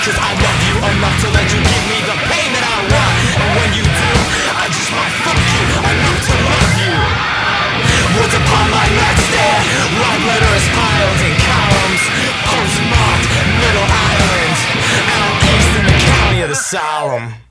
'cause I love you enough to let you give me the pain that I want. And when you do, I just might fuck you enough to love you. Words upon my nightstand, love letters piled in columns, postmarked Middle Island, out east in the county of the Solemn.